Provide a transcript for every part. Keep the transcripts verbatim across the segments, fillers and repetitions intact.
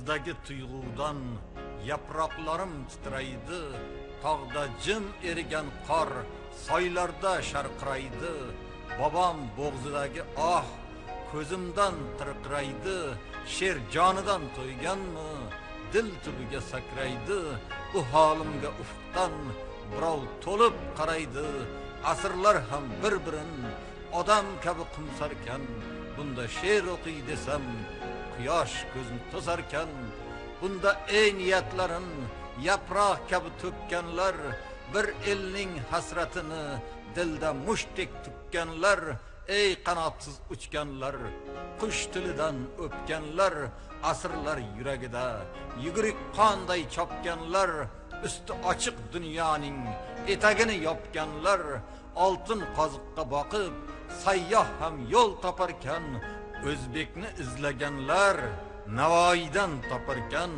dildagi tuyg'udan yaproqlarim titraydi, tog'da jim erigan qor soylarda sharqiraydi. Bobom bo'g'zidagi ah ko'zimdan tirqiraydi, sher jonidan to'yganmi dil tubiga sakraydi. Bu holimga ufqdan birov to'lib qaraydi, asrlar ham bir-birin odam kabi qumsarkan. Bunda she'r o'qiy desam quyosh ko'zni to'sarkan. Bunda ey niyatlarin yaproq kabi to'kkanlar, bir elning hasratini dilda mushtdek tukkanlar. Ey qanotsiz uchganlar, qush tilidan o'pganlar, asrlar yuragida yugurik qonday chopganlar. Üstü ochiq dunyoning etagini yopganlar. Oltin qoziqqa boqib sayyoh ham yo'l toparkan. O'zbekni izlaganlar Navoiydan toparkan.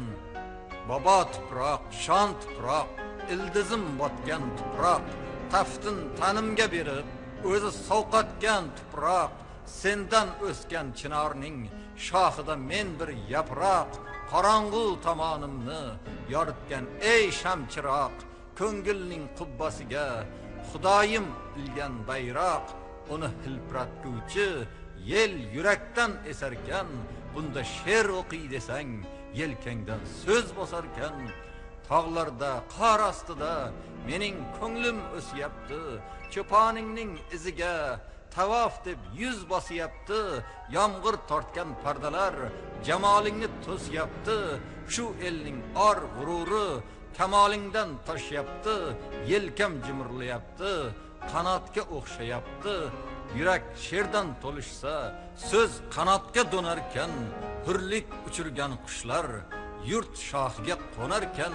Bobo tuproq, shon tuproq, ildizim botgan tuproq, taftin tanimga berib o'zi sovqatgan tuproq. Sendan o'sgan chinorning shoxida men bir yaproq, qorong'u tomonimni yoritgan ey shamchiroq. Ko'ngilning qubbasiga Xudoyim ilgan bayroq, uni hilpiratguvchi yel yurakdan esarkan. Bunda she'r o'qiy desang yelkangdan so'z bosarkan. Tog'larda qor ostida mening ko'nglim o'syapti, cho'poningning iziga tavof deb yuz bosyapti. Yomg'ir tortgan pardalar jamolingni to'syapti. Shu elning or g'ururi kamolingdan toshyapti. Yelkam jimirlayapti, qanotga o'xshayapti. Yurak she'rdan to'lishsa so'z qanotga do'narkan. Hurlik uchirgan qushlar yurt shohiga qo'narkan.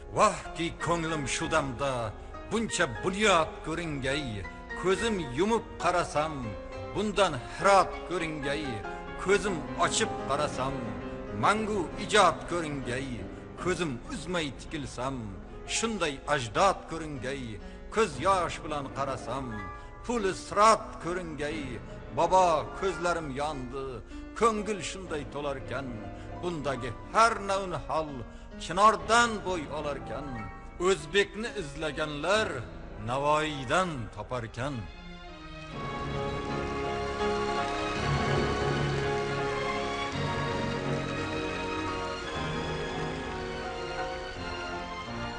Vahki ko'nglim shu damda buncha bunyod ko'ringay, ko'zim yumib qarasam bundan hirot ko'ringay. Ko'zim ochib qarasam mangu ijod ko'ringay. Ko'zim uzmay tikilsam shunday ajdod ko'ringay. Ko'z yosh bilan qarasam pul isrot ko'ringay. Bobo ko'zlarim yondi, ko'ngil shunday to'larkan. Bundagi har navn hol chinordan bo'y olarkan. O'zbekni izlaganlar Navoiydan toparkan.